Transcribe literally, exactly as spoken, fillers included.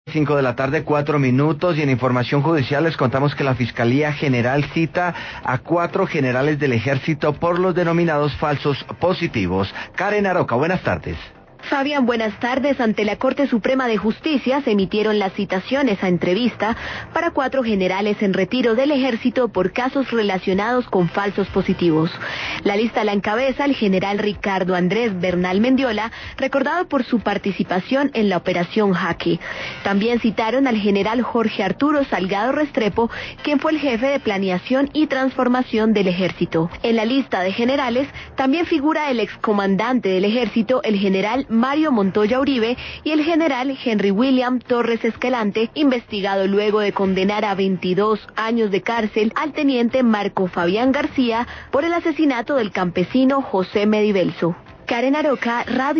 Cinco de la tarde, cuatro minutos, y en información judicial les contamos que la Fiscalía General cita a cuatro generales del Ejército por los denominados falsos positivos. Karen Aroca, buenas tardes. Fabián, buenas tardes. Ante la Corte Suprema de Justicia se emitieron las citaciones a entrevista para cuatro generales en retiro del Ejército por casos relacionados con falsos positivos. La lista la encabeza el general Ricardo Andrés Bernal Mendiola, recordado por su participación en la Operación Jaque. También citaron al general Jorge Arturo Salgado Restrepo, quien fue el jefe de planeación y transformación del Ejército. En la lista de generales también figura el excomandante del Ejército, el general Mario Montoya Uribe, y el general Henry William Torres Escalante, investigado luego de condenar a veintidós años de cárcel al teniente Marco Fabián García por el asesinato del campesino José Medivelso. Karen Aroca, Radio